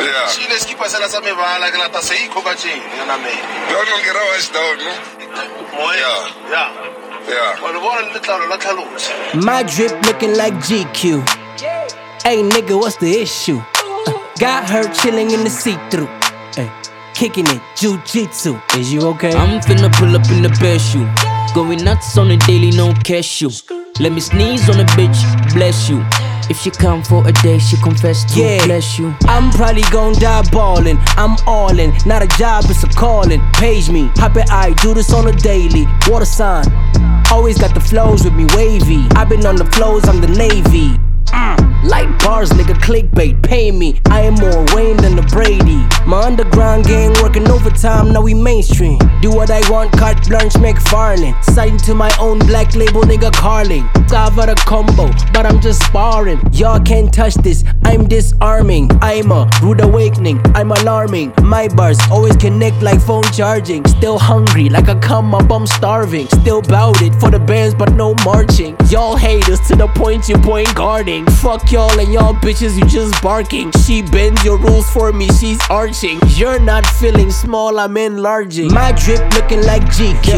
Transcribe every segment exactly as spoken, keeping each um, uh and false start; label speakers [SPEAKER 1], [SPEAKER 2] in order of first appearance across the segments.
[SPEAKER 1] Yeah.
[SPEAKER 2] She let's keep us as a meva like a say cocaine, you know me.
[SPEAKER 1] Don't get us down, no?
[SPEAKER 2] Yeah. Yeah.
[SPEAKER 1] Yeah.
[SPEAKER 2] Well, the one little like a loose.
[SPEAKER 3] My drip looking like G Q. Hey nigga, what's the issue? Uh, got her chilling in the see-through. Hey, kicking it, jiu-jitsu. Is you okay?
[SPEAKER 4] I'm finna pull up in the best shoe. Going nuts on the daily, no cashew. Let me sneeze on a bitch, bless you. If she come for a day, she confess to
[SPEAKER 3] Yeah.
[SPEAKER 4] bless you.
[SPEAKER 3] I'm probably gon' die ballin'. I'm all in, not a job, it's a calling. Page me, hop it, I do this on a daily. Water sign, always got the flows with me wavy. I been on the flows, I'm the Navy. Mm. Light bars, nigga, clickbait, pay me. I am more Wayne than the Brady. My underground gang working overtime, now we mainstream. Do what I want, carte blanche, McFarlane. Sighting to my own black label, nigga, Carling. Cover the combo, but I'm just sparring. Y'all can't touch this, I'm disarming. I'm a rude awakening, I'm alarming. My bars always connect like phone charging. Still hungry, like a come up, I'm starving. Still bout it for the bands, but no marching. Y'all haters to the point you point guarding. Fuck y'all and y'all bitches, you just barking. She bends your rules for me, she's arching. You're not feeling small, I'm enlarging. My drip looking like G Q.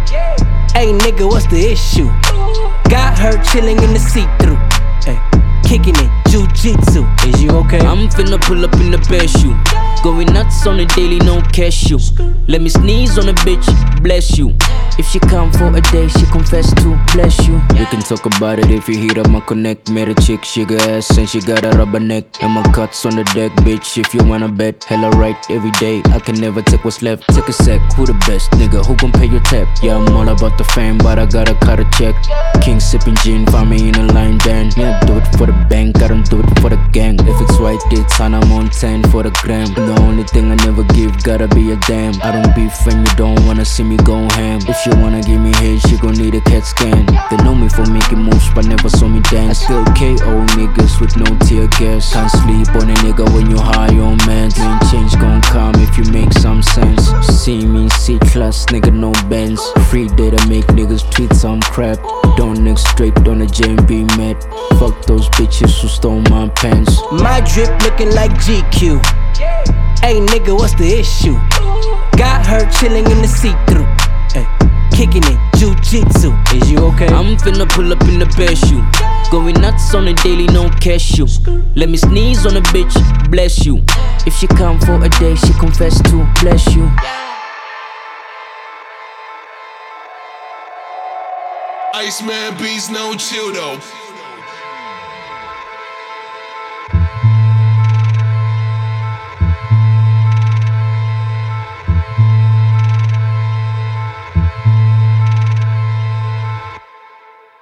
[SPEAKER 3] Hey nigga, what's the issue? Got her chilling in the see-through. Hey, kicking it, jiu-jitsu. Is you okay?
[SPEAKER 4] I'm finna pull up in the best shoe. Going nuts on the daily, no cashew. Let me sneeze on a bitch, bless you. If she come for a day, she confess to bless you. We can talk about it if you heat up my connect. Met a chick, she got ass and she got a rubber neck. And my cuts on the deck, bitch, if you wanna bet. Hella right every day, I can never take what's left. Take a sec, who the best, nigga, who gon' pay your tab? Yeah, I'm all about the fame, but I gotta cut a check. King sipping gin, find me in a line band. Yeah, I do it for the bank, I don't do it for the gang. If it's white, it's on, I'm on ten for the gram. The only thing I never give, gotta be a damn. I don't beef and you don't wanna see me go ham. If she wanna give me head, she gon' need a CAT scan. They know me for making moves, but never saw me dance. I still K O niggas with no tear gas. Can't sleep on a nigga when you high on meds. Ain't change gon' come if you make some sense. See me, C class, nigga, no Benz. Free data make niggas tweet some crap. Don't next straight on the J and be mad. Fuck those bitches who stole my pants.
[SPEAKER 3] My drip looking like G Q. Hey nigga, what's the issue? Got her chilling in the see-through. Hey, kicking it, jiu-jitsu. Is you okay?
[SPEAKER 4] I'm finna pull up in the best shoe. Going nuts on the daily, no cashew. Let me sneeze on a bitch, bless you. If she come for a day, she confess to bless you.
[SPEAKER 5] Iceman beats, no chill though.